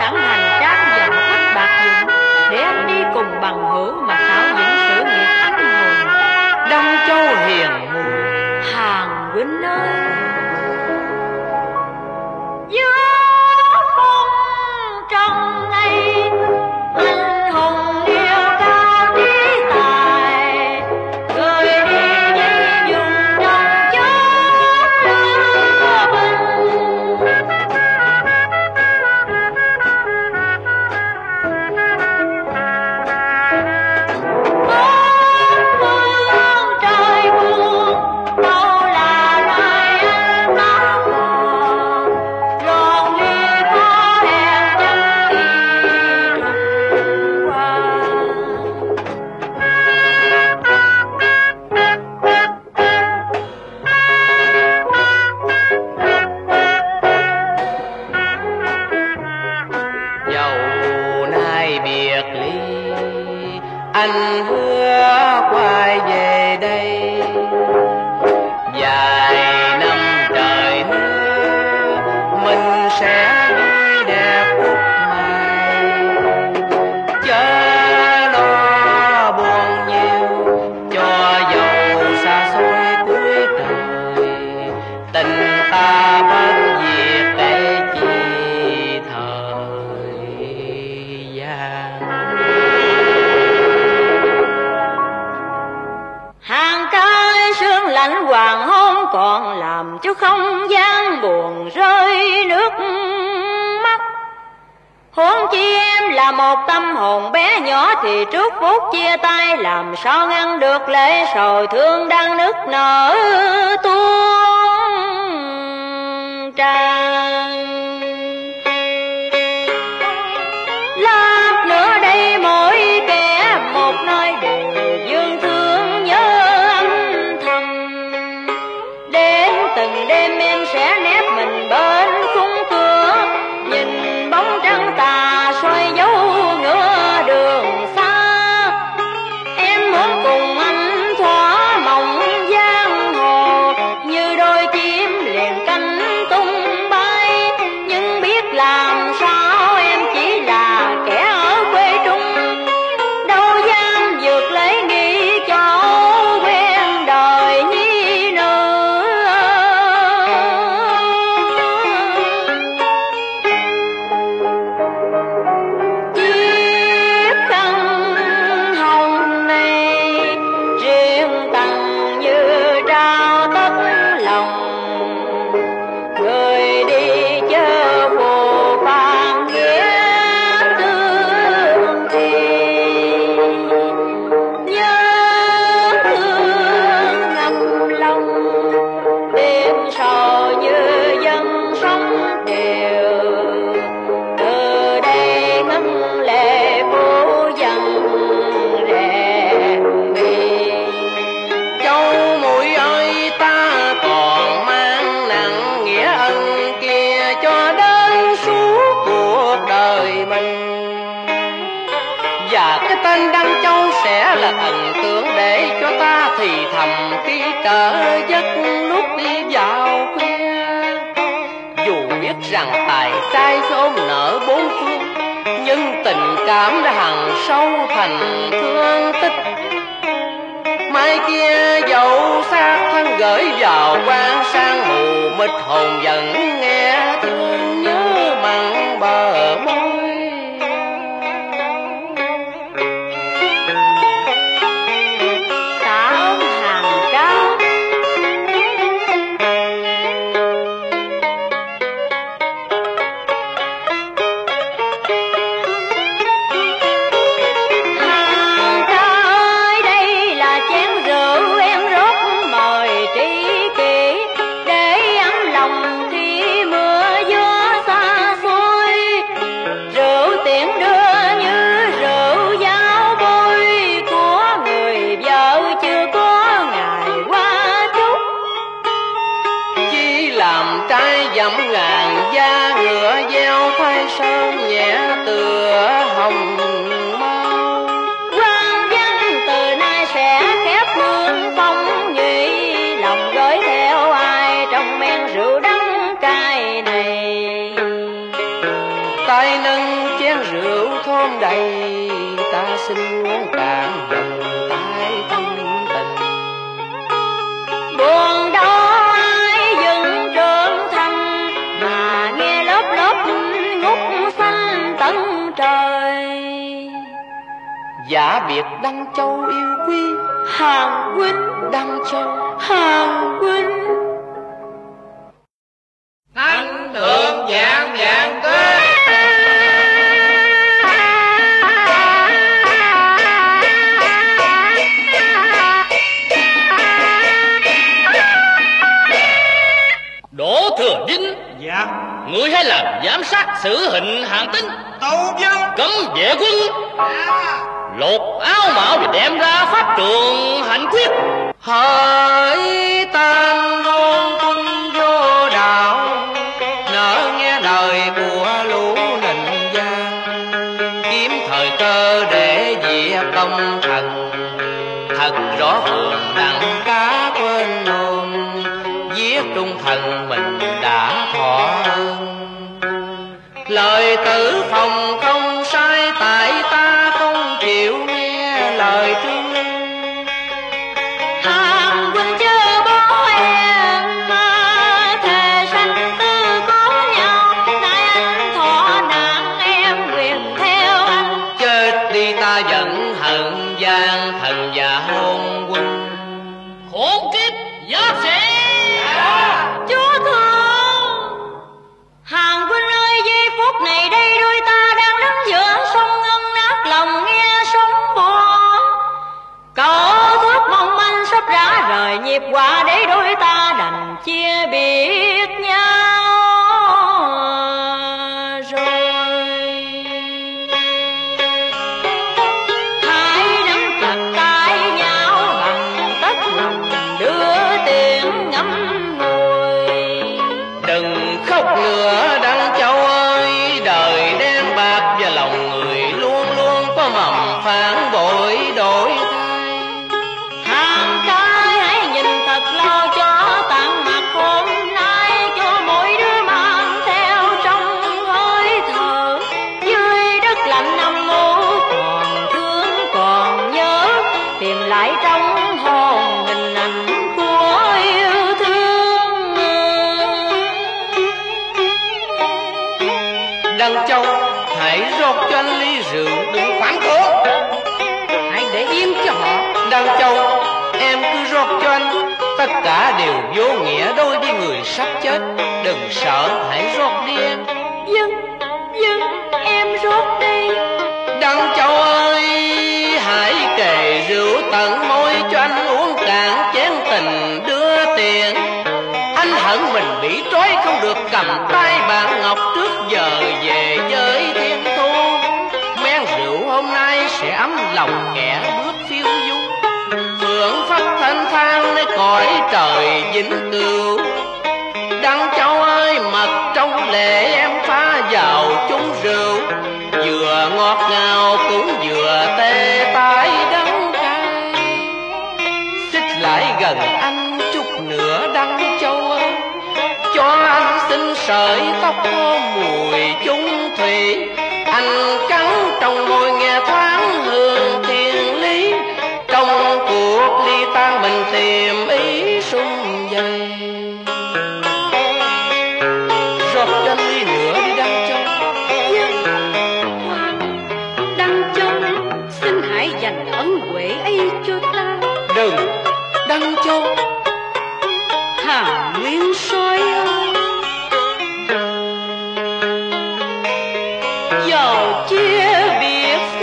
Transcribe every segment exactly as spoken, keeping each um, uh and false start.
sẵn hành trang và một ít bạc dụng để anh đi cùng bằng hữu mà tạo dựng sự nghiệp anh hùng. Đông Châu hiền mù Hàng huynh ơi, giữa phong trần này anh hùng yêu cao trí tài, người đi đi dùng trong chốn lửa binh. Bốn phương trời buông đâu là lời anh đã bỏ, lon ly có hẹn chân đi trùng qua. dầu nay biệt ly, anh hứa quay về đây. Vài năm trời nữa mình sẽ vui đẹp phúc mai, chớ lo buồn nhiều cho dầu xa xôi cuối trời. Tình ta bất diệt để chi thời gian. Hàng cái sương lạnh hoàng hôn còn làm cho không gian buồn rơi nước mắt. Huống chi em là một tâm hồn bé nhỏ thì trước phút chia tay làm sao ngăn được lệ sầu thương đang nức nở tuôn tràn. Lát nữa đây mỗi kẻ một nơi đều dương thương nhớ âm thầm. Đến từng đêm em sẽ nép mình bên khung cửa, nhìn bóng trăng tà soi dấu ngựa đường xa. Em muốn cùng anh thỏa mộng giang hồ, như đôi chim liền cánh tung bay. Nhưng biết làm sao em chỉ là kẻ ở quê trung, đâu dám vượt lấy nghĩ cho quen đời nhi nữ. Chiếc khăn hồng này riêng tặng như trao tất lòng, người đi chớ phù phàng nghĩa thương thì nhớ thương ngập lòng. Đêm sầu như dân sống đều, từ đây ngân lệ phố dần rẽ đi. Châu mũi ơi, ta còn mang nặng nghĩa ân kia cho đến suốt cuộc đời mình. Và cái tên Đăng Châu sẽ là thần tượng để cho ta thì thầm khi trở giấc lúc đi vào khuya. Dù biết rằng tài trai ôm nở bốn phương, nhưng tình cảm đã hằn sâu thành thương tích. Mai kia dẫu xác thân gửi vào quan sang mù mịt, hồn vẫn nghe thương nhớ mặn bờ môi. Tạ ơn hàng cao. Hàng ca ơi, đây là chén rượu em rót mời tri kỷ, để ấm lòng khi mưa gió xa xôi. Rượu tiễn đưa như rượu giao bôi của người vợ chưa có ngày qua chúc. Chi làm trai dặm ngàn da ngựa gieo thay sơn nhẹ tựa hồng mau. Quan văn từ nay sẽ khép hương phong nhụy, lòng gửi theo ai trong men rượu đắng cay này. tay nâng chén rượu thơm đầy, ta xin uống cạn vòng tay thân tình. Buồn đâu ai dừng trưởng thành, mà nghe lớp lớp ngút xanh tận trời. Giả biệt Đăng Châu yêu quý, Hàng huynh Đăng Châu, Hàng huynh. Thánh thượng vạn vạn tuế. Đỗ Thừa Vinh, Dạ. ngươi hãy làm giám sát xử hình Hàn Tín, Tâu vâng. cấm vệ quân, lột áo mão và đem ra pháp trường hành quyết. hỡi tên hôn quân vô đạo, nỡ nghe lời của lũ nịnh gian, kiếm thời cơ để diệt công thần. Thật rõ phường đặng cá quên luôn, giết trung thần mình đã thọ ơn. Lời tử phòng không sai, tại ta không chịu nghe lời Trương Lương. Hàng huynh chớ bố em mà thề sanh tư có nhau, nay anh thọ nạn em nguyện theo anh. Chết đi ta giận hận gian thần và hôn quân. Khổ kiếp giáp sĩ. Chúa thương, Hàng huynh ơi, giây phút này đây đôi ta đang đứng giữa sông ngân nát lòng nghe sóng bùa. Cậu thước mong manh sắp rã rời nhịp quả, để đôi ta đành chia biệt nhau rồi. Hai nắm chặt tay nhau bằng tất lòng, đưa tiếng ngắm ngùi. Đừng khóc nữa Đăng Châu ơi, đời đen bạc và lòng người luôn luôn có mầm phản bội đổi thay. Hàng trai hãy nhìn thật lo cho tặng mặt hôm nay, cho mỗi đứa mang theo trong hơi thở. Dưới đất lạnh âm u còn thương còn nhớ, tìm lại trong hồn hình ảnh của yêu thương. Đăng Châu hãy rót cho anh ly rượu, đừng phản kháng, hãy để yên cho họ. Đăng Châu em cứ rót cho anh, tất cả đều vô nghĩa đối với người sắp chết. Đừng sợ, hãy rót đi em. Dân, dân, em rót đây. Đăng Châu ơi, hãy kề rượu tận môi cho anh uống cạn chén tình đưa tiền. Anh hận mình bị trói không được cầm tay bạn ngọc, trước giờ về với thiên thu. Men rượu hôm nay sẽ ấm lòng kẻ bước phiêu du, phượng phất thanh thang nơi cõi trời vĩnh cửu. Đăng Châu ơi, mật trong lệ em pha vào chung rượu, vừa ngọt ngào cũng vừa tê tái đắng cay. Xích lại gần anh chút nữa Đăng Châu ơi, cho anh xin sợi tóc có mùi chung thủy. Anh cắn trong môi nghe thoáng hương thiên lý, trong cuộc ly tan mình tìm ý sung dày. Rót cho anh ly nữa đi Đăng Châu. Đăng Châu, xin hãy dành ân huệ ấy cho ta. Đừng Đăng Châu. Hà Nguyên Soái ơi, dầu chia biệt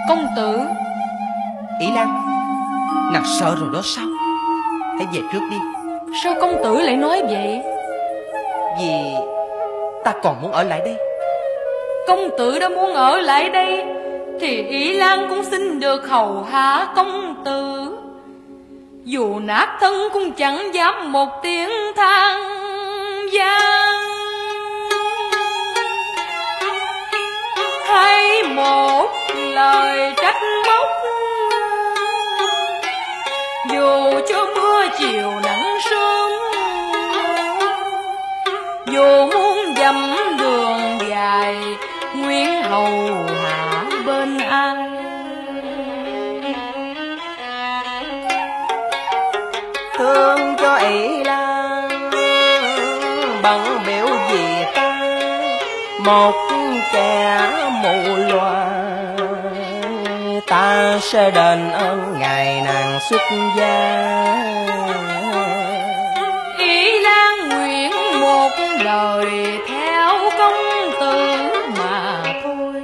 Công tử. Ỷ Lan, nàng sợ rồi đó sao? Hãy về trước đi. Sao công tử lại nói vậy? Vì ta còn muốn ở lại đây. Công tử đã muốn ở lại đây thì Ỷ Lan cũng xin được hầu hạ công tử. Dù nát thân cũng chẳng dám một tiếng than gian, hay một lời trách móc. Dù cho mưa chiều nắng sớm, dù muốn dặm đường dài, nguyện hầu hạ bên ai. Thương cho Ỷ Lan bận biểu vì ta, một kẻ mù loà. Ta sẽ đền ơn ngày nàng xuất gia. Ỷ Lan nguyện một lời theo công tử mà thôi.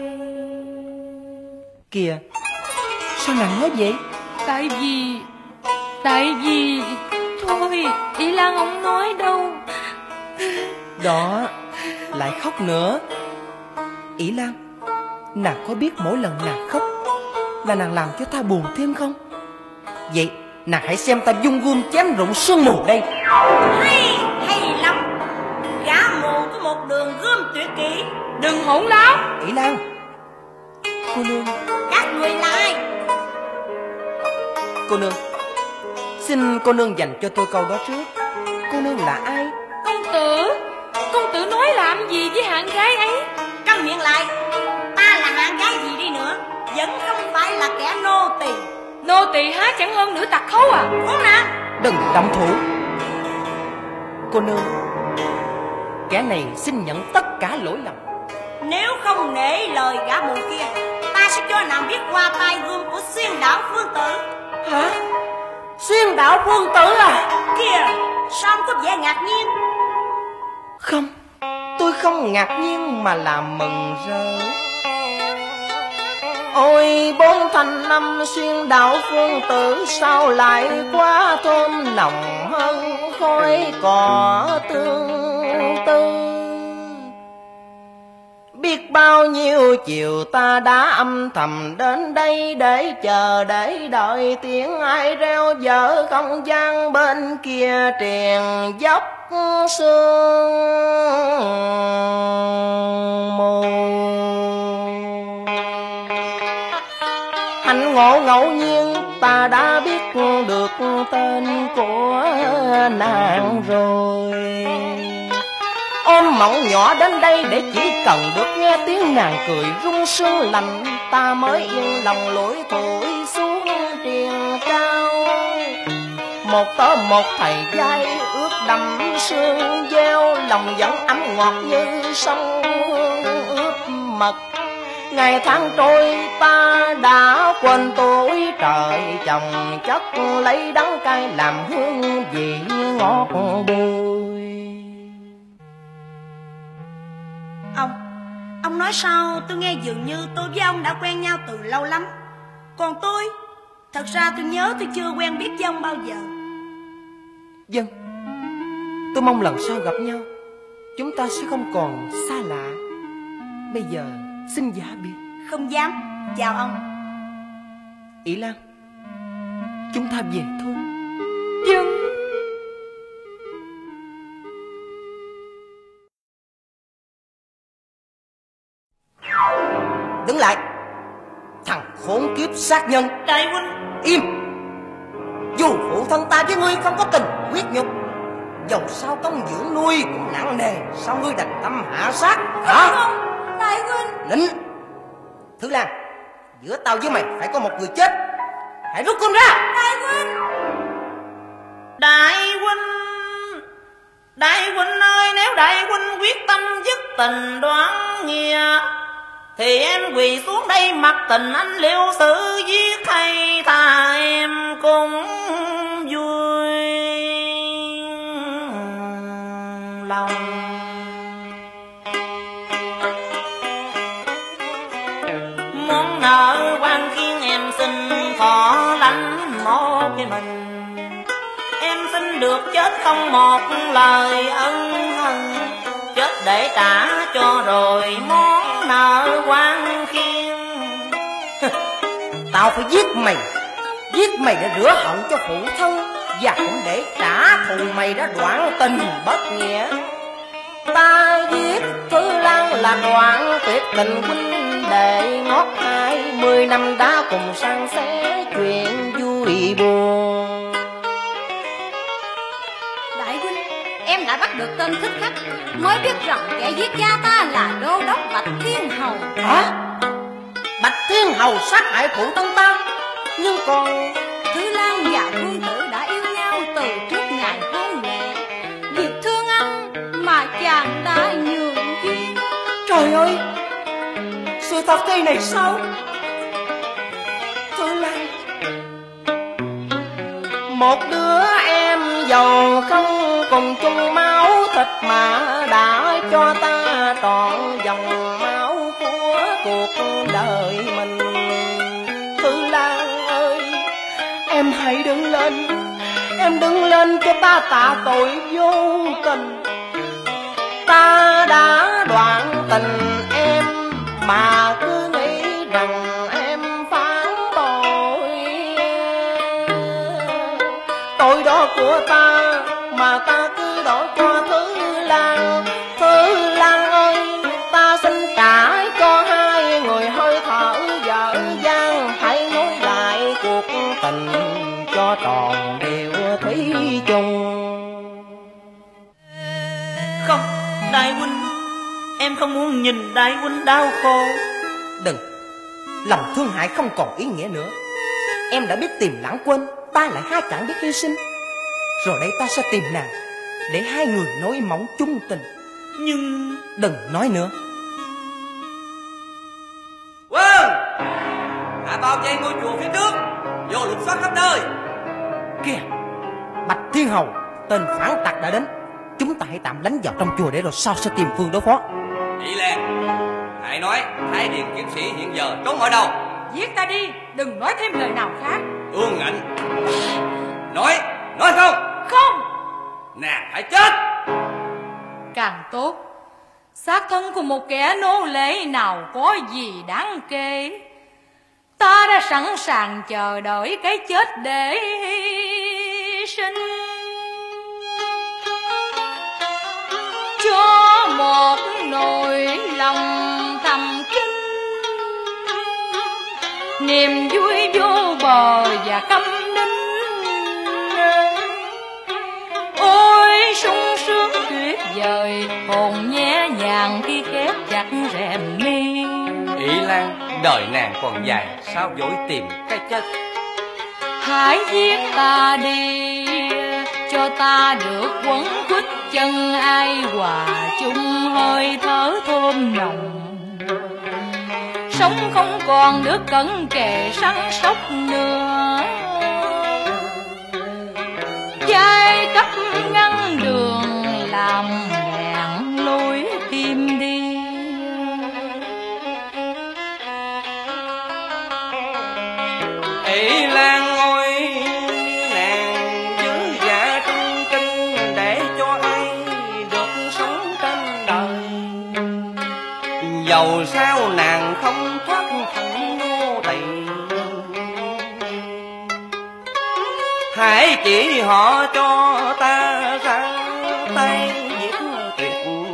Kìa, sao nàng nói vậy? Tại vì Tại vì thôi, Ỷ Lan không nói đâu. Đó, lại khóc nữa. Ỷ Lan, nàng có biết mỗi lần nàng khóc là nàng làm cho ta buồn thêm không? Vậy nàng hãy xem ta dung gươm chém rụng sương mù đây. Hay, hay lắm. Gã mù có một đường gươm tuyệt kỹ. Đừng hỗn láo. Ỷ Lan, cô nương. Các người là ai? Cô nương, xin cô nương dành cho tôi câu đó trước. Cô nương là ai? Công tử, công tử nói làm gì với hạng gái ấy? Câm miệng lại. Ta là hạng gái gì đi nữa, vẫn không phải là kẻ nô tỳ. Nô tỳ há chẳng hơn nữ tặc khấu à? Khốn nạn. Đừng động thủ. Cô nương, kẻ này xin nhận tất cả lỗi lầm. Nếu không nể lời gã mù kia, ta sẽ cho nàng biết qua tay gươm của xuyên đảo Phương Tử. Hả? Xuyên đảo Phương Tử à? Kìa, sao không có vẻ ngạc nhiên? Không, tôi không ngạc nhiên mà là mừng rỡ. Ôi bốn thành năm xuyên đảo Phương Tử, sao lại quá thơm nồng hơn khói cỏ tương tư. Biết bao nhiêu chiều ta đã âm thầm đến đây, để chờ để đợi tiếng ai reo vỡ không gian bên kia triền dốc sương mù. Hạnh ngộ ngẫu nhiên ta đã biết được tên của nàng rồi. Ôm mộng nhỏ đến đây để chỉ cần được nghe tiếng nàng cười rung sương lạnh, ta mới yên lòng lủi thủi xuống triền cao. Một tớ một thầy giai ướt đậm sương gieo, lòng vẫn ấm ngọt như sông ướp mật. Ngày tháng trôi ta đã quên tuổi trời, chồng chất lấy đắng cay làm hương vị ngọt bùi. Ông, ông nói sao tôi nghe dường như tôi với ông đã quen nhau từ lâu lắm. Còn tôi, thật ra tôi nhớ tôi chưa quen biết với ông bao giờ. Vâng, tôi mong lần sau gặp nhau chúng ta sẽ không còn xa lạ. Bây giờ xin giả biệt. Không dám. Chào ông. Ỷ Lan, chúng ta về thôi. Vâng. Đứng lại, thằng khốn kiếp sát nhân. Đại huynh. Im. Dù phụ thân ta với ngươi không có tình quyết nhục, dầu sao công dưỡng nuôi cũng nặng nề, sao ngươi đành tâm hạ sát hả? Không, đại huynh. Nín. Thứ Lan, giữa tao với mày phải có một người chết. Hãy rút con ra. Đại huynh. Đại huynh. Đại huynh ơi, nếu đại huynh quyết tâm dứt tình đoán nghĩa, thì em quỳ xuống đây mặc tình anh liêu xử giết hay thà em cũng vui lòng. Món nợ quan khi thọ lãnh một mình. Em xin được chết không một lời ân hận, chết để trả cho rồi món nợ quan khiên. Tao phải giết mày, giết mày để rửa hận cho phụ thân, và cũng để trả thù mày đã đoạn tình bất nghĩa. Ta giết Thư Lan là đoạn tuyệt tình huynh đệ, ngót hai mươi năm đã cùng san sẻ chuyện vui buồn. Đại huynh, em đã bắt được tên thích khách, mới biết rằng kẻ giết cha ta là đô đốc Bạch Thiên Hầu. Hả? Bạch Thiên Hầu sát hại phụ thân ta? Nhưng còn Thư Lan và Vương Tử đã yêu nhau từ trước ngày hôn lễ, việc thương anh mà chàng đã nhường duyên. trời ơi, sự thật thế này sao? Thư Lan, một đứa em giàu không cùng chung máu thịt mà đã cho ta trọn dòng máu của cuộc đời mình. Thư Lan ơi, em hãy đứng lên, em đứng lên cho ta tạ tội vô tình. Ta đã đoạn tình em mà cứ nghĩ rằng em phản bội. Tội đó của ta mà ta cứ đổ cho Thư Lan. Thư Lan ơi, ta xin trả cho hai người hơi thở dở dang, hãy nối lại cuộc tình cho tròn đều thủy chung. không, đại huynh, em không muốn nhìn đại huynh đau khổ. Đừng, lòng thương hại không còn ý nghĩa nữa. Em đã biết tìm lãng quên, ta lại hai chẳng biết hy sinh. Rồi đây ta sẽ tìm nàng để hai người nối mỏng chung tình. Nhưng đừng nói nữa. Quân, hạ bao vây ngôi chùa phía trước, vô lục soát khắp nơi. Kìa, Bạch Thiên Hầu, tên phản tặc đã đến. Chúng ta hãy tạm lánh vào trong chùa để rồi sau sẽ tìm phương đối phó. Ý Lan, hãy nói Thái Điền kiếm sĩ hiện giờ trốn ở đâu? Giết ta đi, đừng nói thêm lời nào khác. Ương Ngạnh, nói, nói không? Không. Nàng phải chết. Càng tốt. Xác thân của một kẻ nô lệ nào có gì đáng kể. Ta đã sẵn sàng chờ đợi cái chết để hy sinh cho một nỗi lòng thầm kín, niềm vui vô bờ và căm đính. Ôi sung sướng tuyệt vời, hồn nhẹ nhàng khi khép chặt rèm mi. Ý Lan, đời nàng còn dài, sao dối tìm cái chết? Hãy giết ta đi, cho ta được quấn quýt chân ai, hòa chung hơi thở thơm nồng. Sống không còn được cận kề săn sóc nữa, giai cấp ngăn đường làm ngàn lối tim đi. Ý Lan ơi, nàng giữ dạ trung kinh để cho ai được sống trên đời. Dầu sao nàng không thoát thẳng nô tỳ, hãy chỉ họ cho ta ra tay giết tuyệt.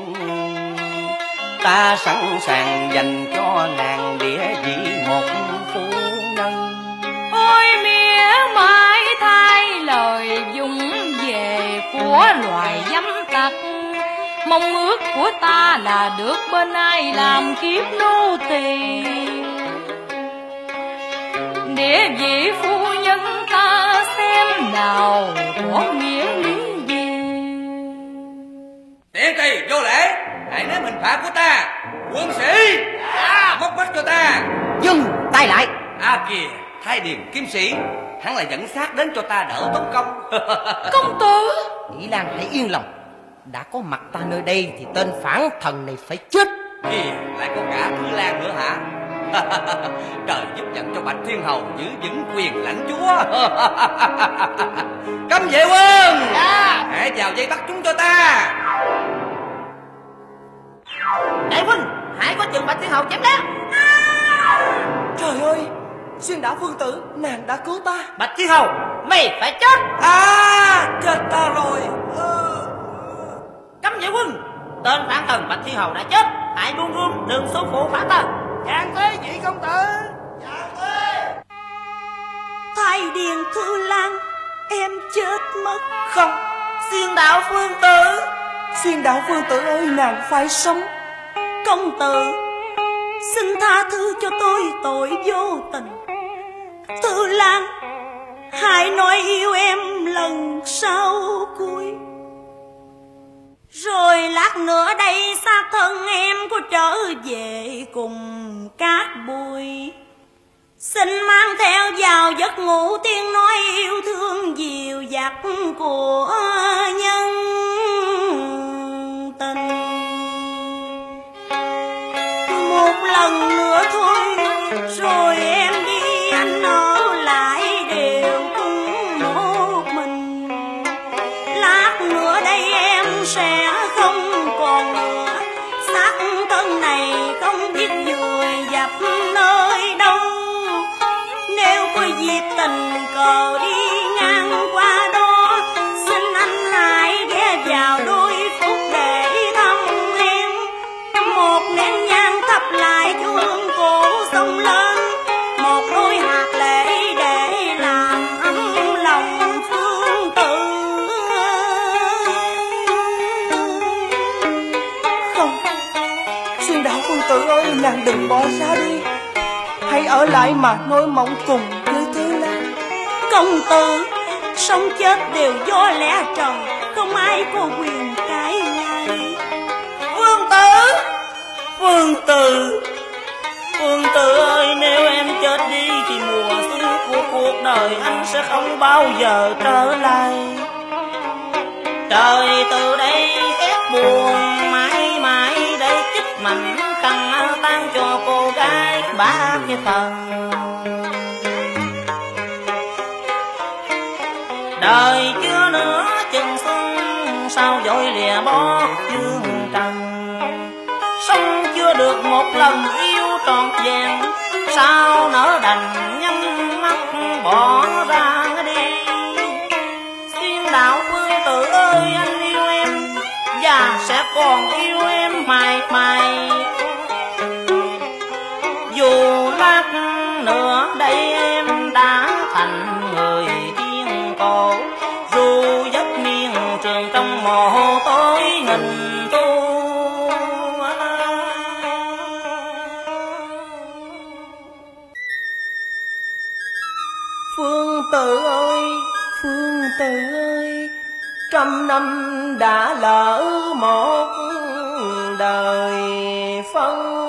Ta sẵn sàng dành cho nàng địa vị một phu nhân. Ôi mía mãi thay lời dùng về của loài dâm tặc, mong ước của ta là được bên ai làm kiếp nô tỳ. Địa vị phu nhân ta xem nào có nghĩa lý gì. Tiện tỳ vô lễ, hãy nếm hình phạt của ta. Quân sĩ, à, móc mắt cho ta. Dừng tay lại. À kìa, Thái Điền kiếm sĩ, hắn lại dẫn xác đến cho ta đỡ tốn công. Công tử, Ý Lan hãy yên lòng, đã có mặt ta nơi đây thì tên phản thần này phải chết. Kìa, lại có cả Thư Lan nữa hả? Trời giúp dẫn cho Bạch Thiên Hầu giữ vững quyền lãnh chúa. Cấm vệ quân, dạ. hãy vào dây bắt chúng cho ta. Đại huynh, hãy có chừng Bạch Thiên Hầu chém đá. Trời ơi, Xuyên Đảo Vương Tử, nàng đã cứu ta. Bạch Thiên Hầu, mày phải chết. À, chết ta rồi. Cấm vệ quân, tên phản thần Bạch Thiên Hầu đã chết, hãy luôn luôn đừng số phụ phá ta. Dạng thế nhị công tử. Dạng thế. Thái Điền Thư Lan, em chết mất. Không, Xuyên Đảo Vương Tử. Xuyên Đảo Vương Tử ơi, nàng phải sống. Công tử, xin tha thứ cho tôi tội vô tình. Thư Lan, hãy nói yêu em lần sau cuối. Rồi lát nữa đây xác thân em có trở về cùng cát bụi. Xin mang theo vào giấc ngủ tiếng nói yêu thương dịu dặt của nhân tình. Một lần nữa thôi rồi em đi, anh ở lại đều cùng một mình. Lát nữa đây em sẽ không còn nữa, xác thân này không biết vùi dập nơi đâu. Nếu có dịp tình cờ đi ngang qua đó, xin anh hãy ghé vào đôi phút để thăm em. Một nén nhang thắp lại cho hương cổ sông lên, một đôi hạt lệ để làm ấm lòng Phương Tử. Không, Xuyên Đảo Vương Tử ơi, nàng đừng bỏ ra đi. Hãy ở lại mà nôi mộng cùng với Thư Lan. Công tử, sống chết đều do lẽ trời, không ai có quyền cãi lại. Vương Tử, Vương Tử, Vương Tử ơi, nếu em chết đi thì mùa xuân của cuộc đời anh sẽ không bao giờ trở lại. Trời từ đây khép buồn, mãi mãi đây chích mảnh khăn tan cho cô gái ba cái phần. Đời chưa nữa chừng xuân, sao vội lìa bỏ dương trần. Sống chưa được một lần yêu trọn vẹn, sao nỡ đành nhắm mắt bỏ ra đi. Xuyên Đảo Vương Tử ơi, anh yêu em và sẽ còn yêu em mãi mãi. Dù lát nữa đây em đã thành người thiên cổ, dù giấc miên trường trong mồ tối nghìn thu. Phương Tử ơi, Phương Tử ơi, trăm năm đã lỡ một đời phân.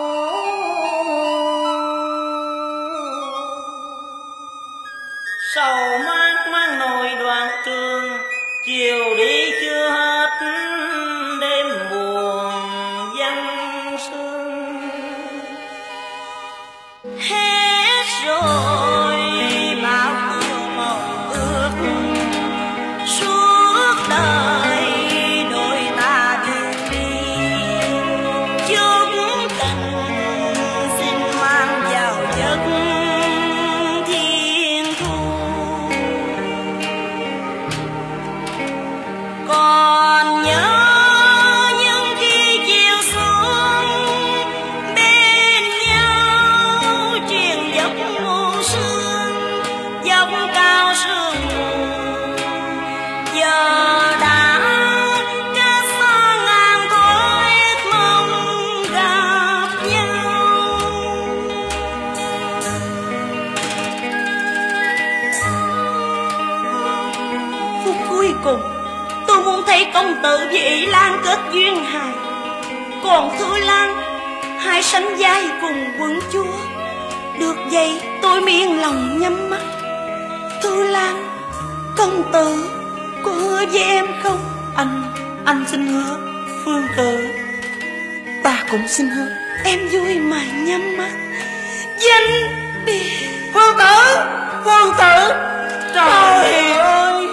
Sầu mát mang nỗi đoạn trường, chiều đi chưa hết đêm buồn vắng sương. Hết rồi bao mộng ước, suốt đời đôi ta đường đi. Chúc tình xin mang vào giấc thiên thu. Còn nhớ những khi chiều xuống bên nhau truyền dốc ngô sương, dốc cao sương mù. Giờ đã cách xa ngàn thôi mong gặp nhau. Phút cuối cùng tôi muốn thấy công tử với Ỷ Lan kết duyên hài, còn Thư Lan hai sánh vai cùng quận chúa. Được vậy tôi miên lòng nhắm mắt. Thư Lan, công tử có hứa với em không? Anh, anh xin hứa. Phương Tử, ta cũng xin hứa. Em vui mà nhắm mắt, danh biệt. Phương tử, phương tử, trời ơi.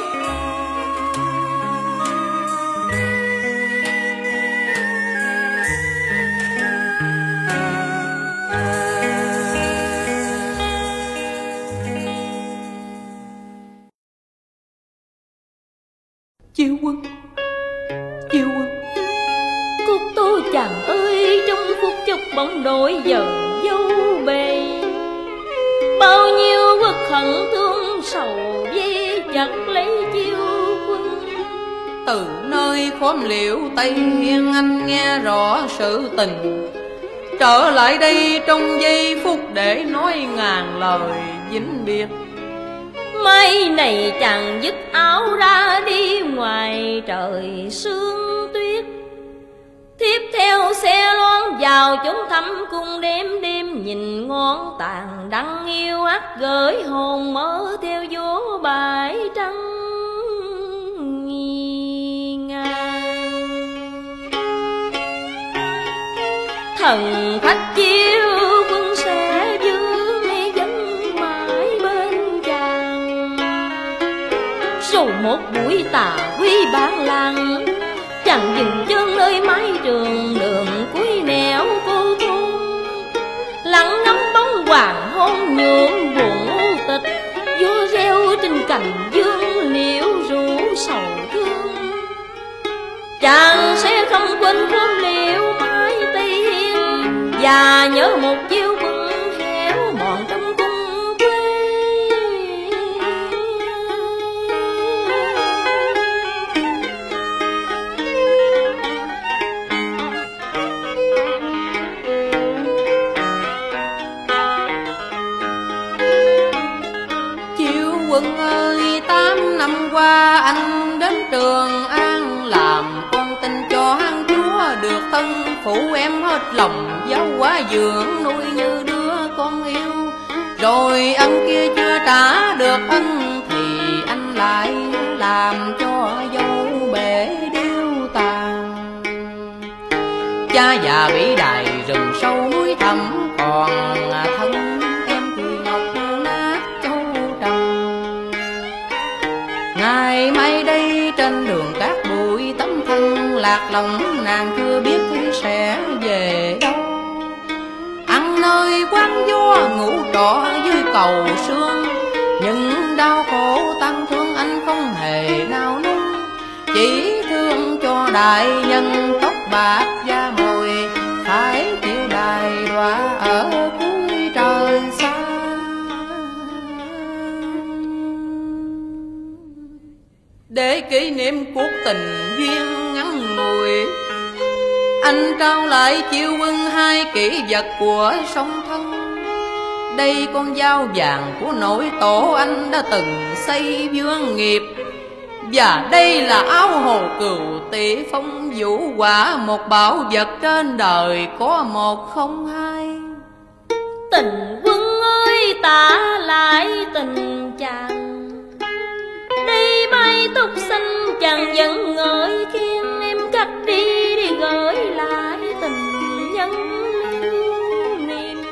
Chiêu Quân, Chiêu Quân. Cúc tôi chàng ơi, trong phút chốc bỗng đổi dần dâu bề. Bao nhiêu quốc hận thương sầu dây chặt lấy Chiêu Quân. Từ nơi khóm liễu Tây Hiên anh nghe rõ sự tình, trở lại đây trong giây phút để nói ngàn lời vĩnh biệt. Mai này chàng dứt áo ra đi ngoài trời sương tuyết. Tiếp theo xe loan vào chốn thăm cung, đêm đêm nhìn ngón tàn đăng yêu ác, gửi hồn mơ theo gió bãi trăng nghi ngang. Thần khách Chiêu Quân sẽ giữ mê dân mãi bên chàng. Rồi một buổi tà quy bán làng, chẳng dừng chân nơi mái trường đường cuối nẻo cô thôn. Lặng ngắm bóng hoàng hôn nhuộm buồn u tịch, vua reo trên cành dương liễu rủ sầu thương. Chàng sẽ không quên khóm liễu mái Tây Hiên, và nhớ một Chiêu Quân héo mòn trong cung quê. Chiêu Quân ơi, tám năm qua anh đến Trường An làm con tin cho hắn chúa, được thân phụ em hết lòng, giáo hóa dưỡng nuôi như đứa con yêu. Rồi anh kia chưa trả được ân thì anh lại làm cho dâu bể điêu tàn. Cha già bị đày rừng sâu núi thẳm, còn thân em thì ngọc nát châu trầm. Ngày mai đây trên đường cát bụi tấm thân lạc lòng, nàng chưa biết sẽ về đâu. Ăn nơi quán gió ngủ trọ dưới cầu sương, những đau khổ tăng thương anh không hề nao núng. Chỉ thương cho đại nhân tóc bạc da mồi, phải chịu đài đọa ở cuối trời xa. Để kỷ niệm cuộc tình duyên ngắn ngủi, anh trao lại Chiêu Quân hai kỷ vật của song thân. Đây con dao vàng của nội tổ anh đã từng xây vương nghiệp, và đây là áo hồ cừu tỷ phong vũ quả, một bảo vật trên đời có một không hai. Tình Quân ơi, tả lại tình chàng, đây mái tóc xanh chàng vẫn ngợi khen. Em cắt đi đi gửi lại tình nhân lưu niệm,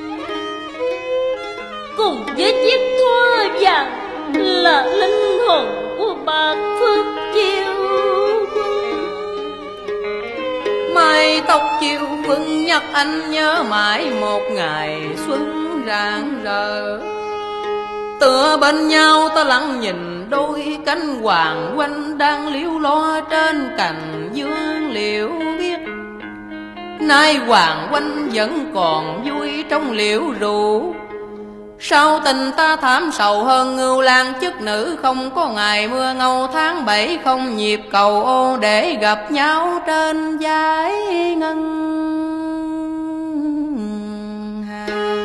cùng với chiếc thoa vàng là linh hồn của bạc phước Chiêu Quân. Mái tóc Chiêu Quân nhắc anh nhớ mãi một ngày xuân rạng rỡ. Tựa bên nhau ta lặng nhìn đôi cánh hoàng oanh đang liễu lo trên cành dương liễu biếc. Nay hoàng oanh vẫn còn vui trong liễu rượu, sao tình ta thảm sầu hơn ngưu lang chức nữ. Không có ngày mưa ngâu tháng bảy, không nhịp cầu ô để gặp nhau trên dải ngân hà.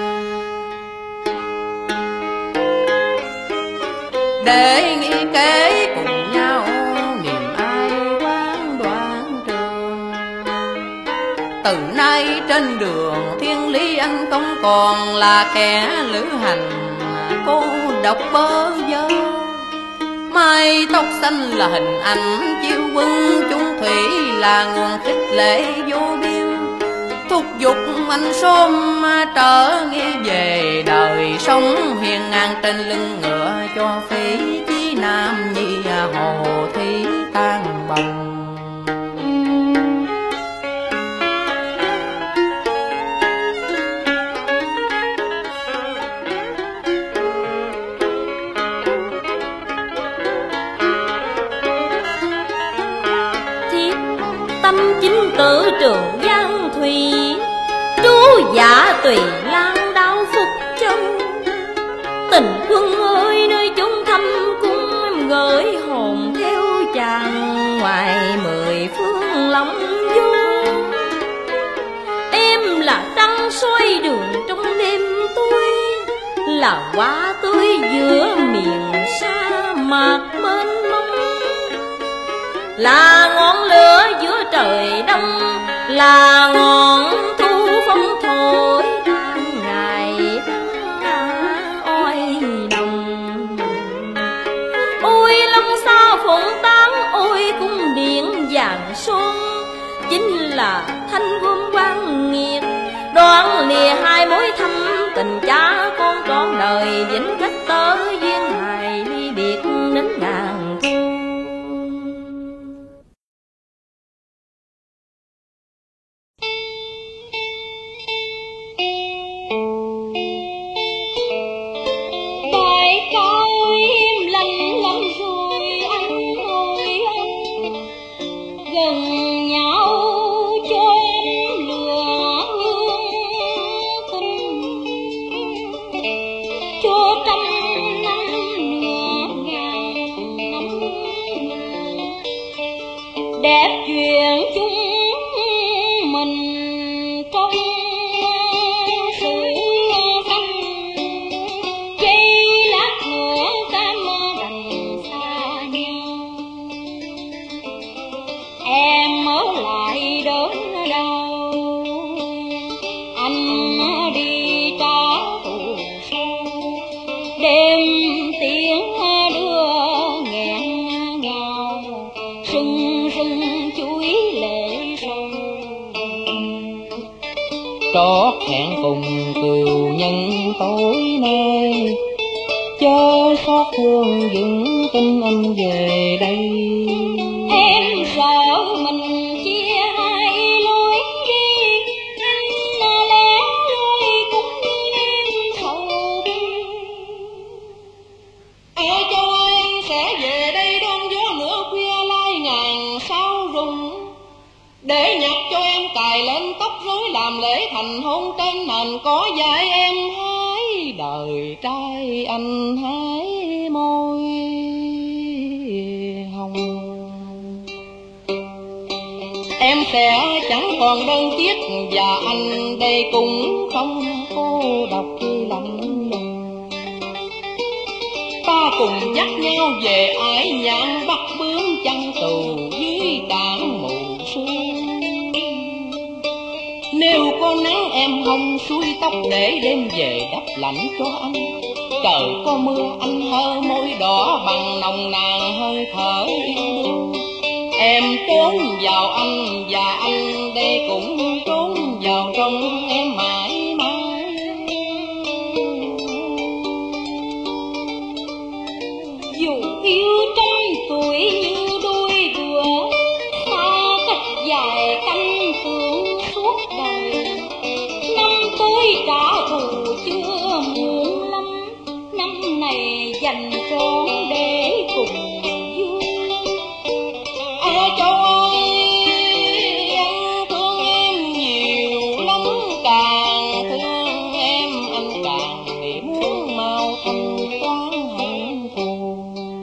Để nghĩ kế cùng nhau niềm ai quán đoạn trường. Từ nay trên đường thiên lý anh không còn là kẻ lữ hành cô độc bơ vơ. Mai tóc xanh là hình ảnh Chiêu Quân chung thủy, là nguồn khích lệ vô biên. thúc giục anh sớm trở về đời sống hiền ngang trên lưng ngựa cho phí chí nam nhi hồ thí tan bồng. Thiết tâm chính tự trường giang thủy, trú giả tùy lang đau phục chân. Tình quân ơi nơi chốn thâm cung, em gửi hồn theo chàng ngoài mười phương long du. Em là trăng xoay đường trong đêm tối, là hoa tươi giữa miền sa mạc mênh mông, là ngọn lửa giữa trời đông, là ngọn thu phong thổi tháng ngày tháng oi đồng. Ôi lâm sao phụng tán, ôi cung điện vàng son, chính là thanh gươm quan nghiệt, đoạn lìa hai mối thâm tình cha con trọn đời, vĩnh cách tơ duyên hài ly biệt đến ngàn thu. Tại cao im lặng lắm rồi anh ơi anh, gần nhau cho lửa hương tình, cho trăm năm nửa ngàn năm đẹp chuyện chúng mình trong sự xanh. Giây lát nữa ta mơ đành xa nhau, em ở lại đớn đau, anh đi trả thù sâu. Đêm tiếng đưa nghẹn ngào, sưng sưng chuối lệ sâu. Trót hẹn cùng cừu nhân tối nay, chớ xót thương vững tin anh về đây. Em sợ mình chia hai lối đi, anh lẽ lối cũng như em sầu bi. Ở châu anh sẽ về đây đón gió nửa khuya lai ngàn sao rung, để nhặt cho em cài lên tóc rối làm lễ thành hôn trên nền có dạy em hái đời trai anh hái môi hồng. Em sẽ chẳng còn đơn chiếc và anh đây cũng không cô độc lạnh lùng. Ta cùng dắt nhau về ải nhạn bắt bướm chăn tù dưới đạn mù sương. Nếu có nắng em hông xuôi tóc để đêm về đắp lạnh cho anh. Trời có mưa anh hơ môi đỏ bằng nồng nàn hơi thở yêu đương. Em trốn vào anh và anh đây cũng trốn vào trong em mãi mãi. Dù yêu trăm tuổi như đôi đùa, xa cách dài canh tưởng suốt đời. Năm tới trả thù chưa muộn lắm, năm này dành trọn để cùng vui. Ở châu ơi anh thương em nhiều lắm, càng thương em anh càng nghĩ muốn mau thanh toán hận thù.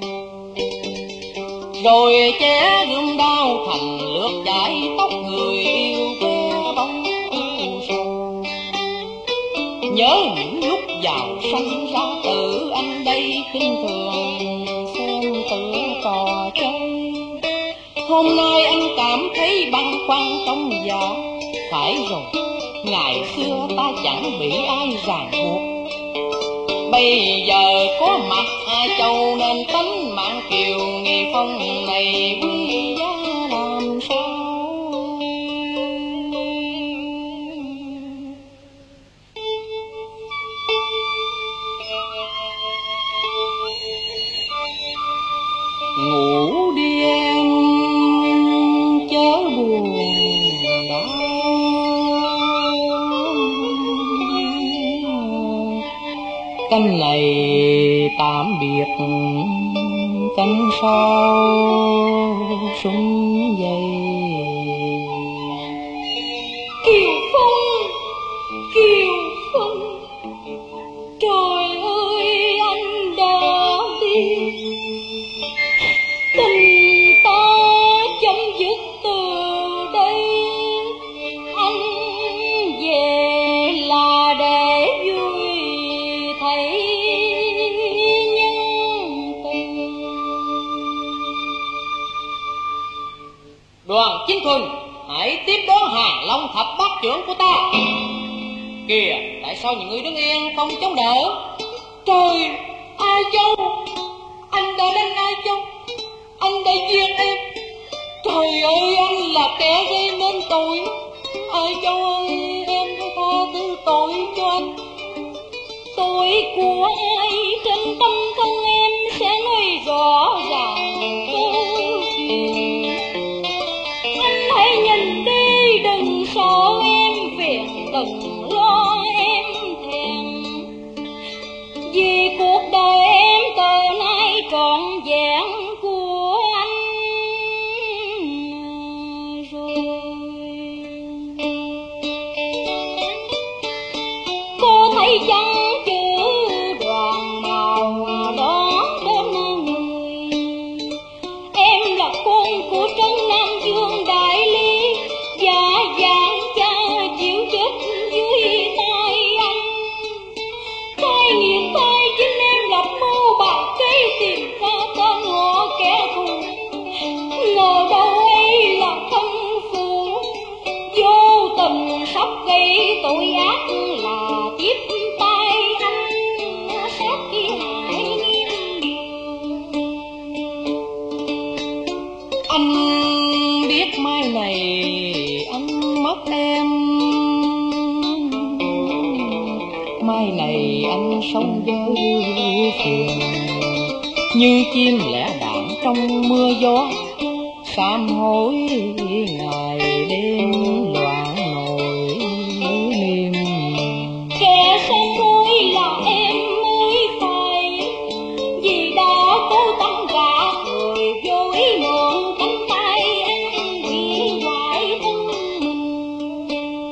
Rồi ché gươm đao thành lượt chải tóc người yêu ve bóng u sầu. Nhớ những lúc giàu sanh ra tự anh đây khinh thường xem tựa trò chơi. Hôm nay anh cảm thấy băn khoăn trong dạ. Phải rồi, ngày xưa ta chẳng bị ai ràng buộc. Bây giờ có mặt A Châu nên tánh mạng kiều nghi phong này quý giá làm sao. cánh này tạm biệt cánh sau súng dây. Kiều Phong, Kiều Phong, trời ơi anh đã biết tình ta chấm dứt từ đây. Anh về là để vui thấy nhân tình. Đoàn Chính Thuần, hãy tiếp đón Hàng Long thập bát trưởng của ta. Kìa, tại sao những người đứng yên không chống đỡ? Trời, Ai Châu, anh đã đánh Ai Châu, anh đã giết em. Trời ơi, anh là kẻ gây nên tội. Ai Châu ơi, em hãy tha thứ tội cho anh. Tội của ai trên tâm thân em sẽ nói rõ ràng câu chuyện. Anh hãy nhìn đi, đừng sợ em phiền, đừng lo em thèm. Vì cuộc đời em từ nay trọn vẹn của anh rồi. Cô thấy chăng chữ Đoàn nào đó đến người. Em là con của Trấn Nam Dương Đại Lý, giả dạng cha chịu chết dưới tay anh. Thay nghiệt thay chính em lập mưu bạc kế tìm ra tên họ kẻ thù. Ngờ đâu ấy là thân phụ, vô tình sắp gây tội ác là tiếp tay anh sát hại nghiêng đường. Anh biết mai này anh mất em, mai này anh sống với phiền. Như chim lẻ đạn trong mưa gió, sám hối ngày đêm loạn nổi niềm. Kẻ sám hối là em mới phải, vì đã cố tâm cả người vô ý mượn cánh tay anh hủy hoại thân mình.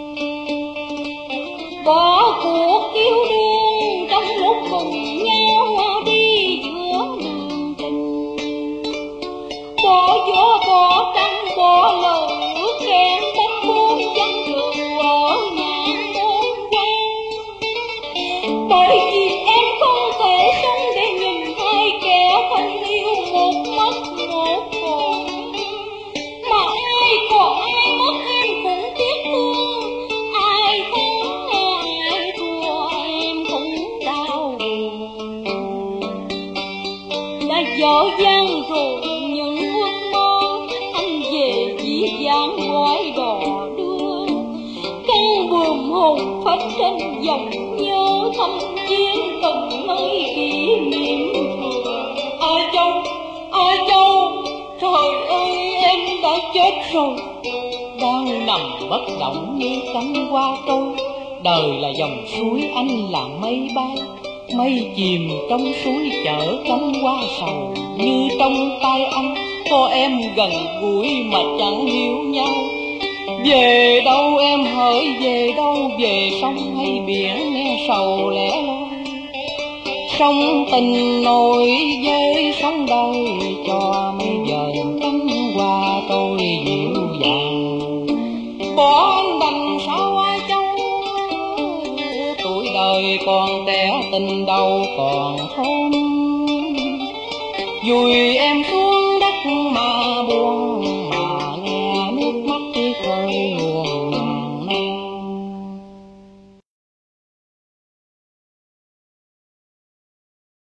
Bỏ cuộc yêu đương trong lúc cùng nhau đi giữa đường tình. Bỏ gió bỏ trăng bỏ lời ước hẹn bóng bốn chân rượu ở nhà môn quan. Bởi vì em không thể sống để nhìn hai kẻ thân yêu một mất một còn. Mà ai còn ai mất em cũng tiếc thương, ai thắng ai thua em cũng đau buồn. Đã dở dang rồi những ước mơ, anh về dĩ dãn ngoài đò đưa. Căn buồm hồn phách trên dòng nhớ thăm viếng từng nơi kỷ niệm thường. Ai Châu, Ai Châu, trời ơi em đã chết rồi. Đang nằm bất động như cánh hoa trôi. Đời là dòng suối, anh là mây bay. Mây chìm trong suối chở cánh hoa sầu. Như trong tay anh có em gần gũi mà chẳng hiểu nhau. Về đâu em hỡi, về đâu, về sông hay biển nghe sầu lẻ loi. Sông tình nổi với sóng đời, cho mây dần cánh hoa trôi dịu dàng. Bỏ anh đành sao Ai Châu, tuổi đời còn trẻ tình đâu còn thôn. Vùi em xuống đất mà buồn